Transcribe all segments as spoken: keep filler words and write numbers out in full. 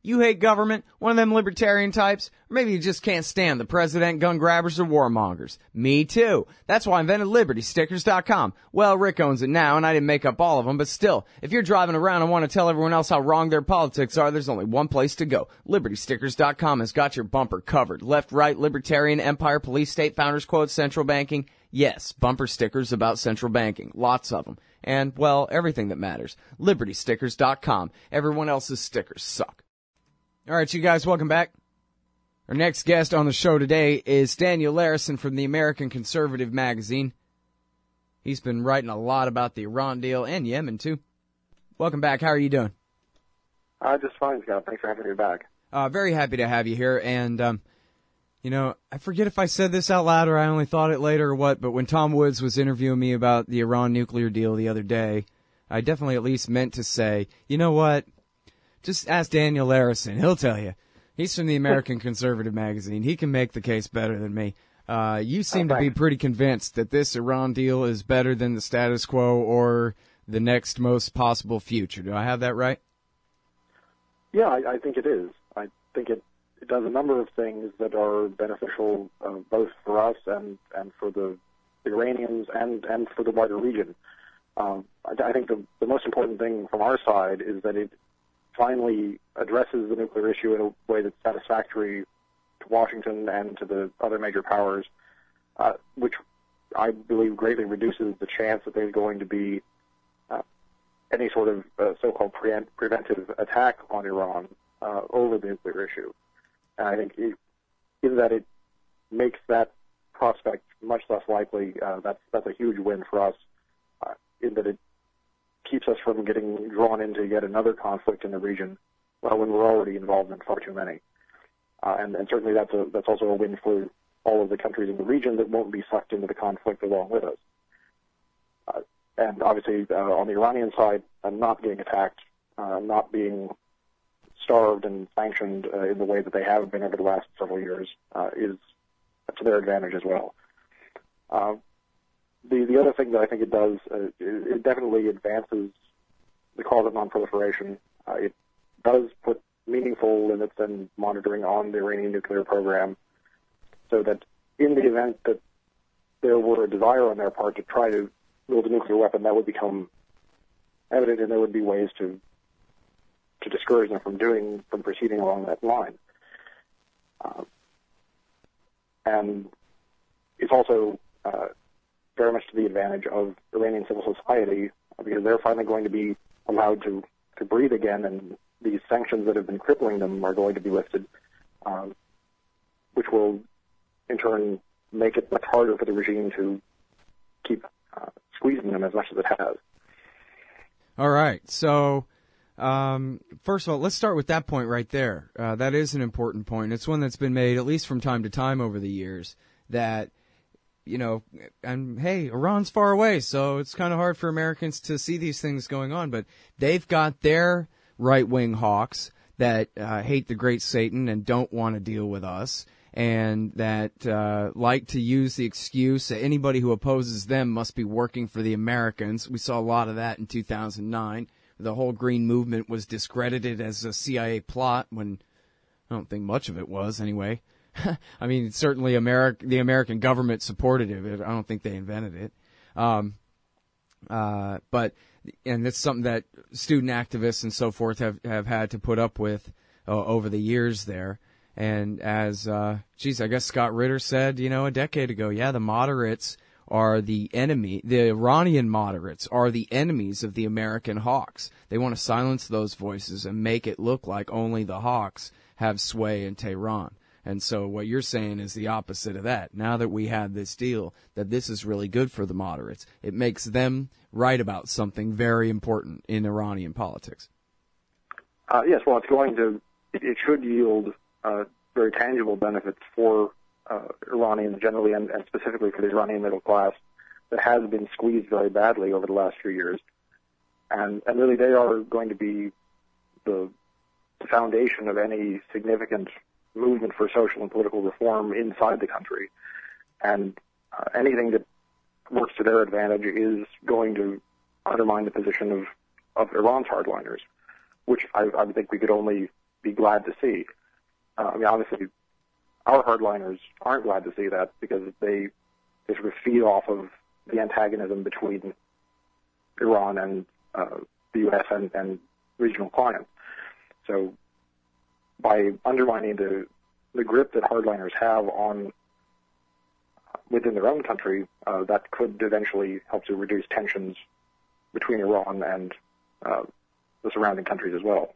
You hate government, one of them libertarian types, or maybe you just can't stand the president, gun grabbers, or warmongers. Me too. That's why I invented Liberty Stickers dot com. Well, Rick owns it now, and I didn't make up all of them, but still, if you're driving around and want to tell everyone else how wrong their politics are, there's only one place to go. Liberty Stickers dot com has got your bumper covered. Left, right, libertarian, empire, police, state, founders quotes, central banking. Yes, bumper stickers about central banking. Lots of them. And, well, everything that matters. Liberty Stickers dot com. Everyone else's stickers suck. All right, you guys, welcome back. Our next guest on the show today is Daniel Larison from the American Conservative magazine. He's been writing a lot about the Iran deal and Yemen, too. Welcome back. How are you doing? Uh, just fine, Scott. Thanks for having me back. Uh, very happy to have you here. And, um, you know, I forget if I said this out loud or I only thought it later or what, but when Tom Woods was interviewing me about the Iran nuclear deal the other day, I definitely at least meant to say, you know what? Just ask Daniel Larison. He'll tell you. He's from the American Conservative magazine. He can make the case better than me. Uh, you seem to be pretty convinced that this Iran deal is better than the status quo or the next most possible future. Do I have that right? Yeah, I, I think it is. I think it, it does a number of things that are beneficial uh, both for us and, and for the Iranians and, and for the wider region. Um, I, I think the, the most important thing from our side is that it finally addresses the nuclear issue in a way that's satisfactory to Washington and to the other major powers, uh, which I believe greatly reduces the chance that there's going to be uh, any sort of uh, so-called pre- preventive attack on Iran uh, over the nuclear issue. And I think it, in that it makes that prospect much less likely, uh, that's, that's a huge win for us, uh, in that it keeps us from getting drawn into yet another conflict in the region well, when we're already involved in far too many. Uh, and, and certainly that's, a, that's also a win for all of the countries in the region that won't be sucked into the conflict along with us. Uh, and obviously, uh, on the Iranian side, uh, not being attacked, uh, not being starved and sanctioned uh, in the way that they have been over the last several years uh, is to their advantage as well. Uh, The the other thing that I think it does, uh, it definitely advances the cause of nonproliferation. Uh, it does put meaningful limits and monitoring on the Iranian nuclear program, so that in the event that there were a desire on their part to try to build a nuclear weapon, that would become evident, and there would be ways to to discourage them from doing from proceeding along that line. Uh, and it's also uh, very much to the advantage of Iranian civil society, because they're finally going to be allowed to, to breathe again, and these sanctions that have been crippling them are going to be lifted, um, which will, in turn, make it much harder for the regime to keep uh, squeezing them as much as it has. All right. So, um, first of all, let's start with that point right there. Uh, that is an important point. It's one that's been made, at least from time to time over the years, that you know, and hey, Iran's far away, so it's kind of hard for Americans to see these things going on, but they've got their right-wing hawks that uh, hate the great Satan and don't want to deal with us, and that uh, like to use the excuse that anybody who opposes them must be working for the Americans. We saw a lot of that in two thousand nine. The whole Green Movement was discredited as a C I A plot when I don't think much of it was, anyway. I mean, certainly Ameri- the American government supported it. I don't think they invented it. Um, uh, but, and it's something that student activists and so forth have, have had to put up with uh, over the years there. And as, uh, geez, I guess Scott Ritter said, you know, a decade ago, yeah, the moderates are the enemy, the Iranian moderates are the enemies of the American hawks. They want to silence those voices and make it look like only the hawks have sway in Tehran. And so what you're saying is the opposite of that. Now that we have this deal, that this is really good for the moderates. It makes them right about something very important in Iranian politics. Uh, yes, well, it's going to, it, it should yield uh, very tangible benefits for uh, Iranians generally, and, and specifically for the Iranian middle class that has been squeezed very badly over the last few years. And, and really they are going to be the, the foundation of any significant movement for social and political reform inside the country. And uh, anything that works to their advantage is going to undermine the position of, of Iran's hardliners, which I, I think we could only be glad to see. Uh, I mean, obviously, our hardliners aren't glad to see that because they they sort of feed off of the antagonism between Iran and uh, the U S and, and regional clients. So by undermining the the grip that hardliners have on within their own country, uh, that could eventually help to reduce tensions between Iran and uh, the surrounding countries as well.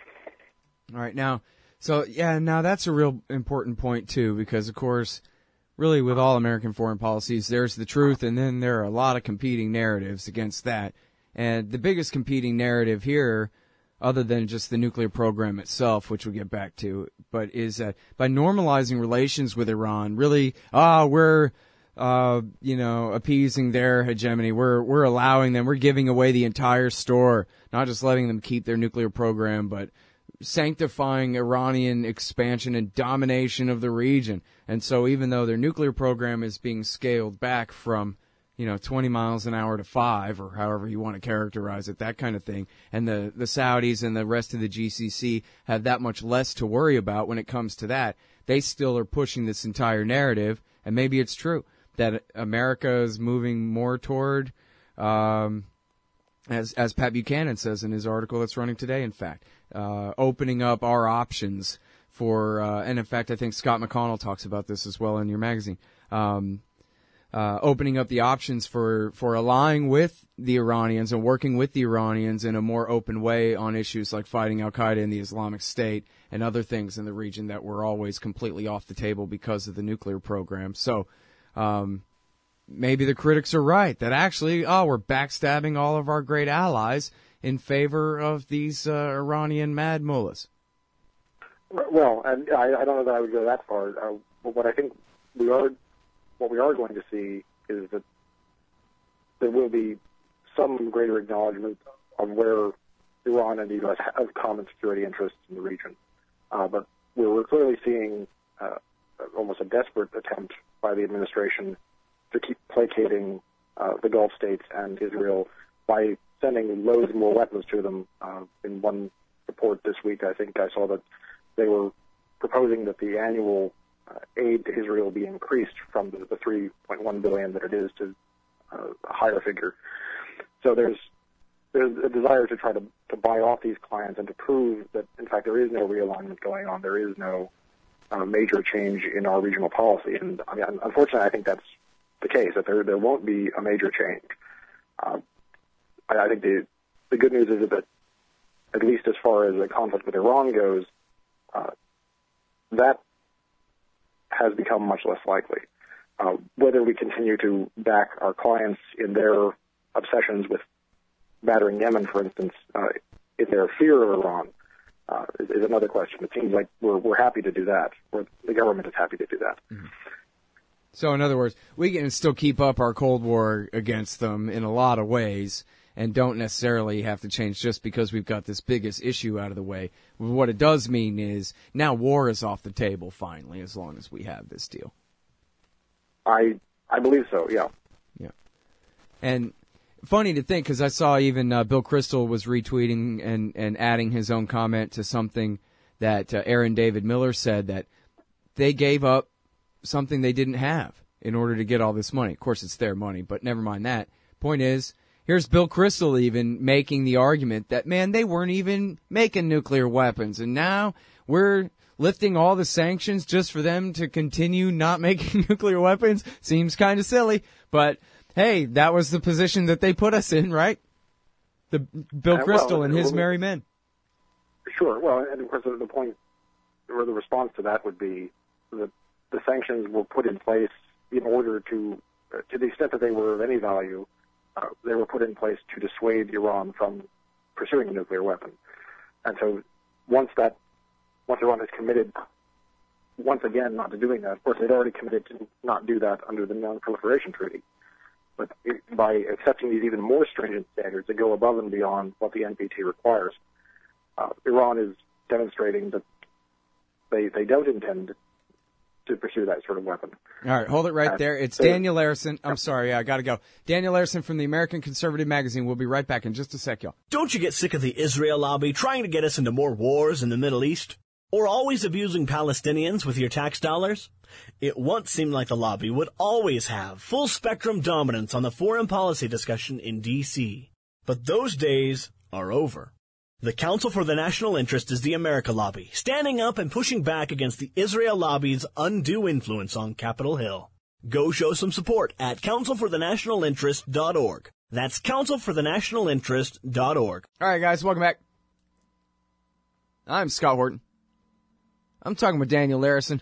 All right, now, so yeah, now that's a real important point too, because of course, really with all American foreign policies, there's the truth, and then there are a lot of competing narratives against that. And the biggest competing narrative here, other than just the nuclear program itself, which we'll get back to, but is that by normalizing relations with Iran, really, ah, we're, uh, you know, appeasing their hegemony. We're, we're allowing them, we're giving away the entire store, not just letting them keep their nuclear program, but sanctifying Iranian expansion and domination of the region. And so even though their nuclear program is being scaled back from, you know, twenty miles an hour to five, or however you want to characterize it, that kind of thing, and the, the Saudis and the rest of the G C C have that much less to worry about when it comes to that, they still are pushing this entire narrative, and maybe it's true that America is moving more toward, um, as as Pat Buchanan says in his article that's running today, in fact, uh, opening up our options for, uh, and in fact, I think Scott McConnell talks about this as well in your magazine, um, uh, opening up the options for, for allying with the Iranians and working with the Iranians in a more open way on issues like fighting Al-Qaeda and the Islamic State and other things in the region that were always completely off the table because of the nuclear program. So, um, maybe the critics are right that actually, oh, we're backstabbing all of our great allies in favor of these uh, Iranian mad mullahs. Well, and I, I don't know that I would go that far. Uh, but what I think we are, what we are going to see is that there will be some greater acknowledgement of where Iran and the U S have common security interests in the region. Uh, but we're, we're clearly seeing uh, almost a desperate attempt by the administration to keep placating uh, the Gulf states and Israel by sending loads more weapons to them. Uh, in one report this week, I think I saw that they were proposing that the annual uh, aid to Israel be increased from the, the three point one billion dollars that it is to uh, a higher figure. So there's there's a desire to try to, to buy off these clients and to prove that, in fact, there is no realignment going on. There is no uh, major change in our regional policy. And I mean, unfortunately, I think that's the case, that there there won't be a major change. Uh, I, I think the the good news is that, at least as far as the conflict with Iran goes, uh, that has become much less likely. Uh, whether we continue to back our clients in their obsessions with battering Yemen, for instance, uh, in their fear of Iran, uh, is, is another question. It seems like we're we're happy to do that, or the government is happy to do that. Mm-hmm. So, in other words, we can still keep up our Cold War against them in a lot of ways and don't necessarily have to change just because we've got this biggest issue out of the way. What it does mean is now war is off the table finally, as long as we have this deal. I I believe so, yeah. Yeah. And funny to think, because I saw even uh, Bill Kristol was retweeting and, and adding his own comment to something that uh, Aaron David Miller said, that they gave up something they didn't have in order to get all this money. Of course, it's their money, but never mind that. Point is, here's Bill Kristol even making the argument that, man, they weren't even making nuclear weapons, and now we're lifting all the sanctions just for them to continue not making nuclear weapons. Seems kind of silly, but hey, that was the position that they put us in, right? The Bill uh, Kristol well, and his well, merry men. Sure. Well, and of course, the point or the response to that would be that the sanctions were put in place in order to, uh, to the extent that they were of any value, uh, they were put in place to dissuade Iran from pursuing a nuclear weapon. And so once that, once Iran has committed once again not to doing that, of course they'd already committed to not do that under the Non-Proliferation Treaty. But it, by accepting these even more stringent standards that go above and beyond what the N P T requires, uh, Iran is demonstrating that they they don't intend to pursue that sort of weapon. All right, hold it right Uh, there. It's so- Daniel Larison. I'm sorry, I got to go. Daniel Larison from the American Conservative Magazine. We'll be right back in just a sec, y'all. Don't you get sick of the Israel lobby trying to get us into more wars in the Middle East? Or always abusing Palestinians with your tax dollars? It once seemed like the lobby would always have full-spectrum dominance on the foreign policy discussion in D C But those days are over. The Council for the National Interest is the America Lobby, standing up and pushing back against the Israel lobby's undue influence on Capitol Hill. Go show some support at council for the national interest dot org. That's council for the national interest dot org. All right, guys, welcome back. I'm Scott Horton. I'm talking with Daniel Larison.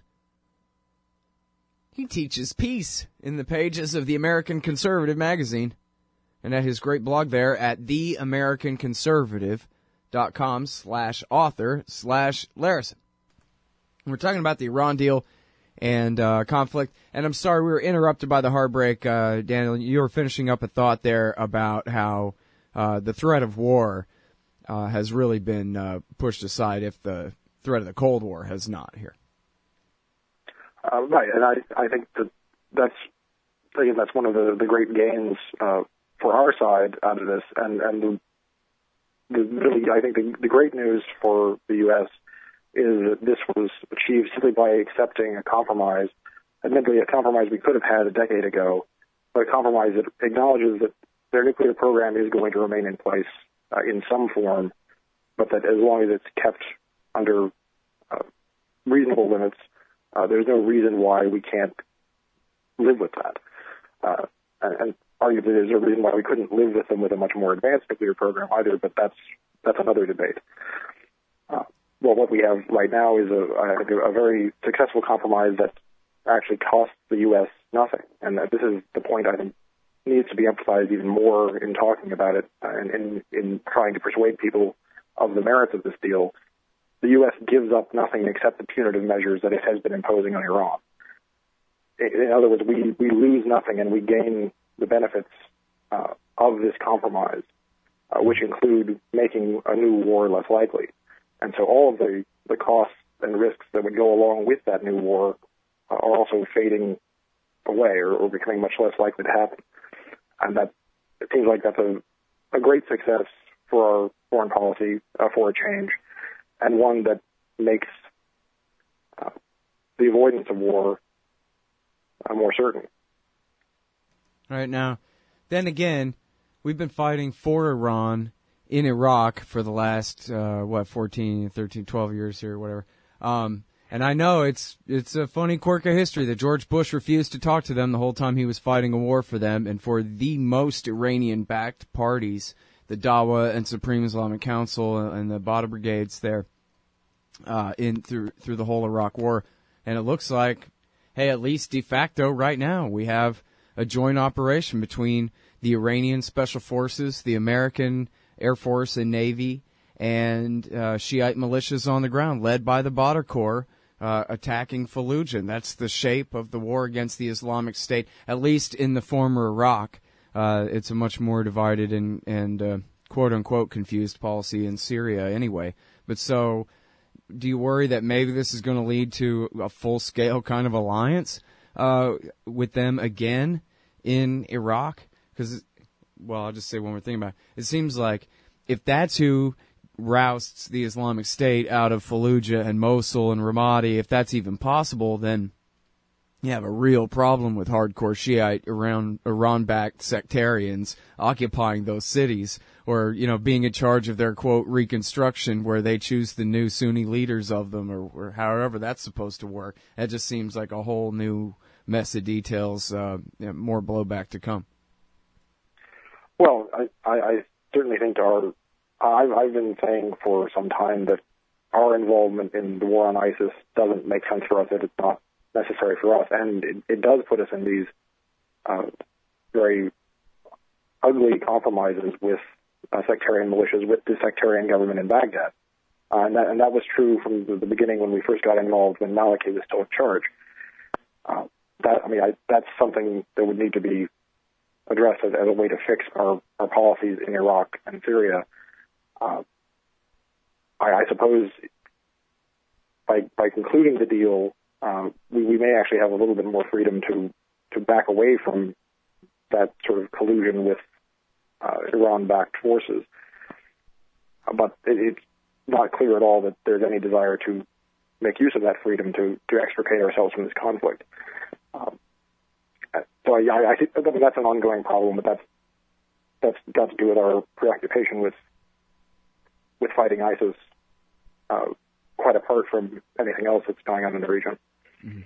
He teaches peace in the pages of the American Conservative Magazine and at his great blog there at the american conservative dot com slash author slash Larison. We're talking about the Iran deal and uh, conflict, and I'm sorry we were interrupted by the heartbreak. Uh, Daniel, you were finishing up a thought there about how uh, the threat of war uh, has really been uh, pushed aside if the threat of the Cold War has not here. Uh, right, and I, I think that that's again that's one of the, the great gains uh, for our side out of this, and and the, the really I think the, the great news for the U S is that this was achieved simply by accepting a compromise, admittedly a compromise we could have had a decade ago, but a compromise that acknowledges that their nuclear program is going to remain in place uh, in some form, but that as long as it's kept under uh, reasonable limits, uh, there's no reason why we can't live with that. Uh, and, and arguably, there's no reason why we couldn't live with them with a much more advanced nuclear program either, but that's that's another debate. Uh, well, what we have right now is a, I think a very successful compromise that actually costs the U S nothing, and that this is the point I think needs to be emphasized even more in talking about it and in, in trying to persuade people of the merits of this deal. The U S gives up nothing except the punitive measures that it has been imposing on Iran. In other words, we, we lose nothing and we gain the benefits uh, of this compromise, uh, which include making a new war less likely. And so all of the, the costs and risks that would go along with that new war uh, are also fading away or, or becoming much less likely to happen. And that it seems like that's a, a great success for our foreign policy, uh, for a change, and one that makes uh, the avoidance of war uh, more certain. All right, now, then again, we've been fighting for Iran in Iraq for the last, uh, what, fourteen, thirteen, twelve years here, whatever. Um, and I know it's it's a funny quirk of history that George Bush refused to talk to them the whole time he was fighting a war for them, and for the most Iranian-backed parties, the Dawa and Supreme Islamic Council and the Badr brigades there uh, in through through the whole Iraq war. And it looks like, hey, at least de facto right now, we have a joint operation between the Iranian Special Forces, the American Air Force and Navy, and uh, Shiite militias on the ground, led by the Badr Corps, uh, attacking Fallujah. And that's the shape of the war against the Islamic State, at least in the former Iraq. Uh, it's a much more divided and, and uh, quote-unquote confused policy in Syria anyway. But so, do you worry that maybe this is going to lead to a full-scale kind of alliance uh, with them again in Iraq? Because, well, I'll just say one more thing about it. It seems like if that's who rousts the Islamic State out of Fallujah and Mosul and Ramadi, if that's even possible, then you have a real problem with hardcore Shiite Iran, Iran-backed sectarians occupying those cities, or, you know, being in charge of their, quote, reconstruction where they choose the new Sunni leaders of them, or, or however that's supposed to work. That just seems like a whole new mess of details, uh, you know, more blowback to come. Well, I, I, I certainly think our, I've, I've been saying for some time that our involvement in the war on ISIS doesn't make sense for us, that it's not necessary for us, and it, it does put us in these uh, very ugly compromises with uh, sectarian militias, with the sectarian government in Baghdad. Uh, and, that, and that was true from the, the beginning when we first got involved, when Maliki was still in charge. Uh, that, I mean, I, that's something that would need to be addressed as, as a way to fix our, our policies in Iraq and Syria. Uh, I, I suppose by by concluding the deal uh, we, we may actually have a little bit more freedom to, to back away from that sort of collusion with uh, Iran-backed forces. Uh, but it, it's not clear at all that there's any desire to make use of that freedom to, to extricate ourselves from this conflict. Um, so I, I think that's an ongoing problem, but that's that's got to do with our preoccupation with with fighting ISIS, uh, quite apart from anything else that's going on in the region. Mm-hmm.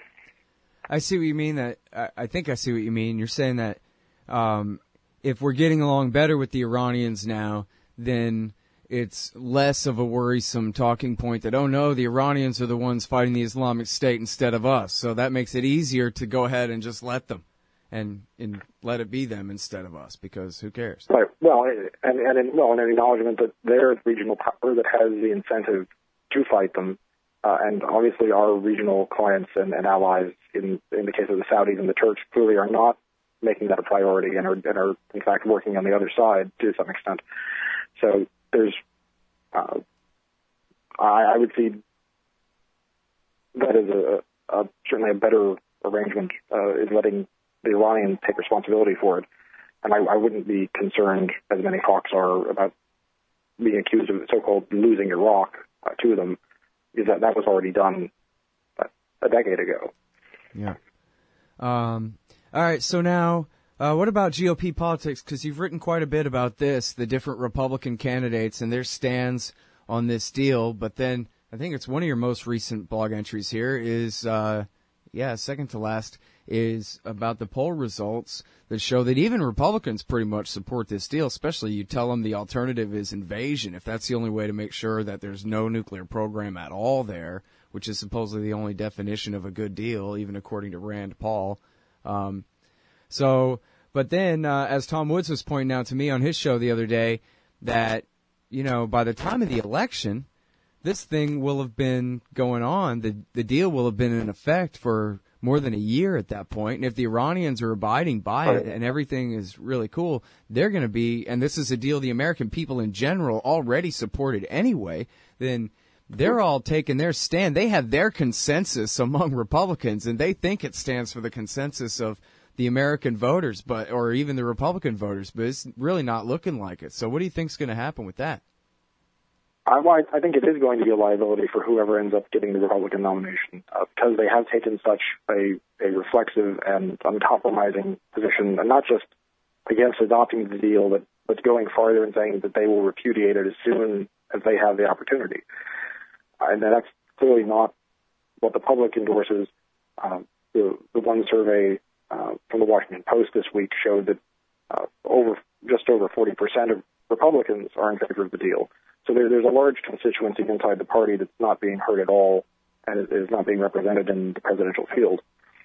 I see what you mean. That I, I think I see what you mean. You're saying that um, if we're getting along better with the Iranians now, then it's less of a worrisome talking point that, oh no, the Iranians are the ones fighting the Islamic State instead of us. So that makes it easier to go ahead and just let them and, and let it be them instead of us, because who cares? Right. Well, and, and in, well, an acknowledgement that they're the regional power that has the incentive to fight them. Uh, and obviously our regional clients and, and allies, in, in the case of the Saudis and the Turks, clearly are not making that a priority and are, and are in fact, working on the other side to some extent. So there's, uh, I, I would see that as a, a certainly a better arrangement, uh, is letting the Iranians take responsibility for it. And I, I wouldn't be concerned, as many hawks are, about being accused of so-called losing Iraq uh, to them, because that, that was already done a, a decade ago. Yeah. Um, all right, so now, uh, what about G O P politics? Because you've written quite a bit about this, the different Republican candidates and their stands on this deal. But then I think it's one of your most recent blog entries here is, uh, yeah, second to last, is about the poll results that show that even Republicans pretty much support this deal, especially you tell them the alternative is invasion. If that's the only way to make sure that there's no nuclear program at all there, which is supposedly the only definition of a good deal, even according to Rand Paul. Um, so, but then, uh, as Tom Woods was pointing out to me on his show the other day, that, you know, by the time of the election, this thing will have been going on. The, the deal will have been in effect for more than a year at that point. And if the Iranians are abiding by it and everything is really cool, they're going to be, and this is a deal the American people in general already supported anyway, then they're all taking their stand. They have their consensus among Republicans, and they think it stands for the consensus of the American voters, but or even the Republican voters, but it's really not looking like it. So what do you think is going to happen with that? I, well, I think it is going to be a liability for whoever ends up getting the Republican nomination, uh, because they have taken such a, a reflexive and uncompromising position, and not just against adopting the deal, but, but going farther and saying that they will repudiate it as soon as they have the opportunity. Uh, and that's clearly not what the public endorses. Uh, the, the one survey uh, from the Washington Post this week showed that uh, over just over forty percent of Republicans are in favor of the deal. So there, there's a large constituency inside the party that's not being heard at all and is, is not being represented in the presidential field,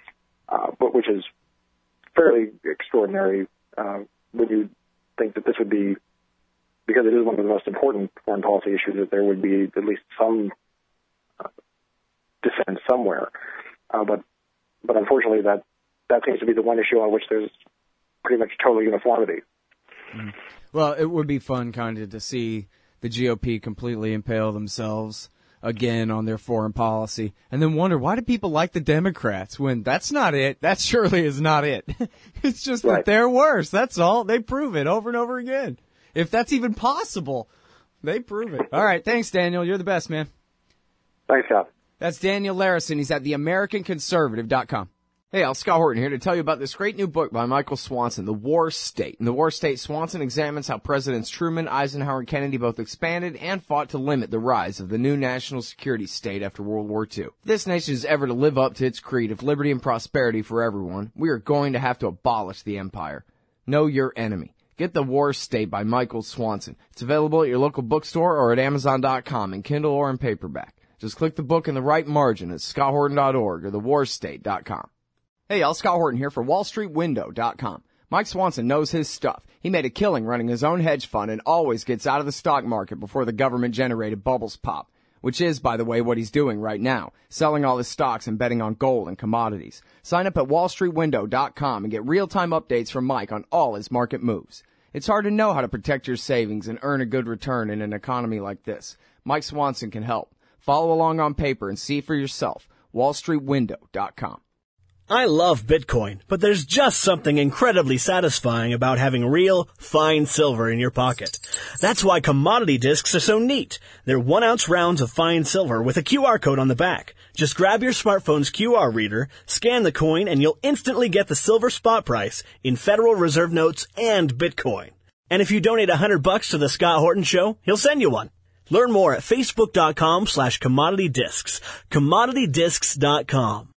uh, but which is fairly extraordinary uh, when you think that this would be, because it is one of the most important foreign policy issues, that there would be at least some uh, dissent somewhere. Uh, but but unfortunately, that, that seems to be the one issue on which there's pretty much total uniformity. Mm. Well, it would be fun kind of to see the G O P completely impale themselves again on their foreign policy and then wonder, why do people like the Democrats when that's not it? That surely is not it. It's just right. that they're worse. That's all. They prove it over and over again. If that's even possible, they prove it. All right. Thanks, Daniel. You're the best, man. Thanks, Scott. That's Daniel Larison. He's at the American Conservative dot com. Hey, Al, Scott Horton here to tell you about this great new book by Michael Swanson, The War State. In The War State, Swanson examines how Presidents Truman, Eisenhower, and Kennedy both expanded and fought to limit the rise of the new national security state after World War Two. If this nation is ever to live up to its creed of liberty and prosperity for everyone, we are going to have to abolish the empire. Know your enemy. Get The War State by Michael Swanson. It's available at your local bookstore or at Amazon dot com in Kindle or in paperback. Just click the book in the right margin at Scott Horton dot org or the war state dot com. Hey y'all, Scott Horton here for Wall Street Window dot com. Mike Swanson knows his stuff. He made a killing running his own hedge fund and always gets out of the stock market before the government-generated bubbles pop, which is, by the way, what he's doing right now, selling all his stocks and betting on gold and commodities. Sign up at Wall Street Window dot com and get real-time updates from Mike on all his market moves. It's hard to know how to protect your savings and earn a good return in an economy like this. Mike Swanson can help. Follow along on paper and see for yourself. wall street window dot com. I love Bitcoin, but there's just something incredibly satisfying about having real, fine silver in your pocket. That's why commodity discs are so neat. They're one-ounce rounds of fine silver with a Q R code on the back. Just grab your smartphone's Q R reader, scan the coin, and you'll instantly get the silver spot price in Federal Reserve notes and Bitcoin. And if you donate a hundred bucks to the Scott Horton Show, he'll send you one. Learn more at facebook.com slash commodity discs. commodity discs dot com.